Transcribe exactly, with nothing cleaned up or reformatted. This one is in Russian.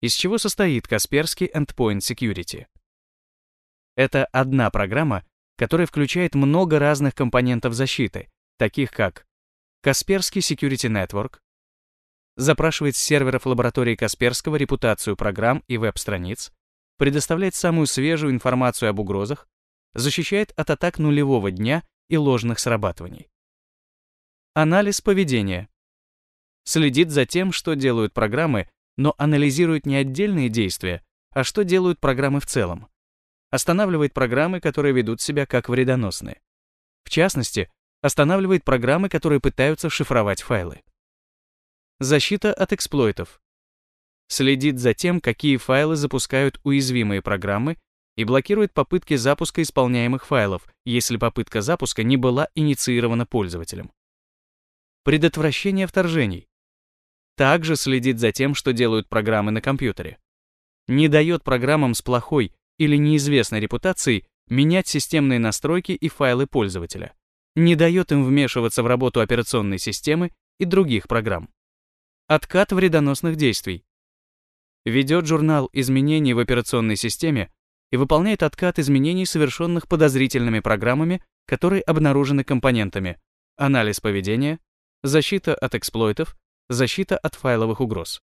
Из чего состоит Kaspersky Endpoint Security? Это одна программа, которая включает много разных компонентов защиты, таких как Kaspersky Security Network, запрашивает с серверов лаборатории Касперского репутацию программ и веб-страниц, предоставляет самую свежую информацию об угрозах, защищает от атак нулевого дня и ложных срабатываний. Анализ поведения. Следит за тем, что делают программы, но анализирует не отдельные действия, а что делают программы в целом. Останавливает программы, которые ведут себя как вредоносные. В частности, останавливает программы, которые пытаются шифровать файлы. Защита от эксплойтов. Следит за тем, какие файлы запускают уязвимые программы, и блокирует попытки запуска исполняемых файлов, если попытка запуска не была инициирована пользователем. Предотвращение вторжений. Также следит за тем, что делают программы на компьютере. Не дает программам с плохой или неизвестной репутацией менять системные настройки и файлы пользователя. Не дает им вмешиваться в работу операционной системы и других программ. Откат вредоносных действий. Ведет журнал изменений в операционной системе и выполняет откат изменений, совершенных подозрительными программами, которые обнаружены компонентами, анализ поведения, защита от эксплойтов, защита от файловых угроз.